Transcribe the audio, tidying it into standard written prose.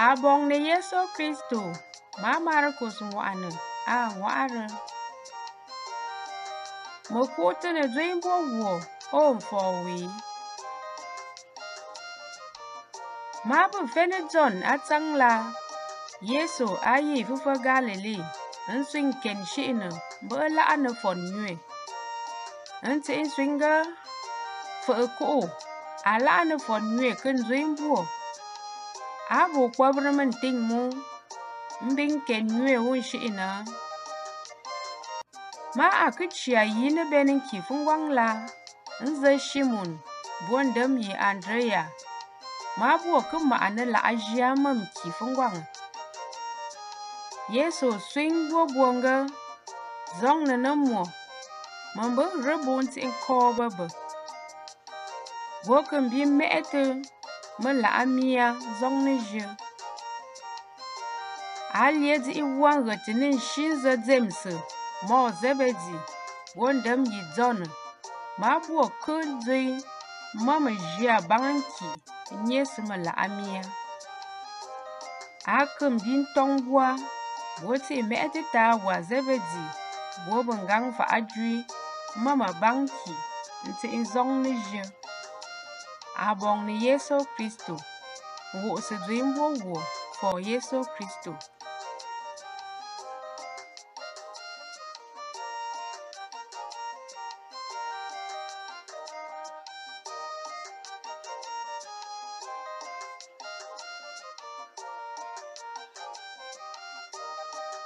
Abong ni Yesu Kristo ma Markus ŋɔɣini a ŋɔɣiri. Mă kuɣiti ni dɔyimbo wuo o mfɔɔwi. Ma bɛ fɛni John a taŋ la Yesu a yi fufo Galilee n-swin ken shi'ini bɛ laɣi ni fɔn nyuɛ. N-tihi swinga fiɣi kuɣu a laɣi ni fɔn nyuɛ kin dɔyimbo. A bu kɔbiri min tiŋ mu m-bin ken nyuɛ wun shi'ina. Ma a kichia yi ni bɛnin ki fungwaŋ la n-za Shimon bondam yi Andrea. Ma buwa ki ma'a ni laɣi ʒia mam ki fungwaŋ. Yesu swin bo bonga zɔŋ ni ni mo min bi ribu n-tihi kɔɔba bɛ. Bo kin bi mɛ'ɛti mi laɣi mia zɔŋ ni ʒi. A liɛ dihi wɔŋgi ti nin shinza James mɔ Zebedi bondam yi John. Ma buwa ki dɔi mami ʒia baŋin ki n-nyɛsi mi laɣi mia. A kim bin tɔŋ bua bo tihi mɛ'ɛti taawa Zebedi bo bingaŋ fa'ajui mama baŋ ki n-tihi zɔŋ ni ʒi. A bɔŋ ni Yesu Kristo n-wuɣisi dɔyimbo wuo fɔ Yesu Kristo.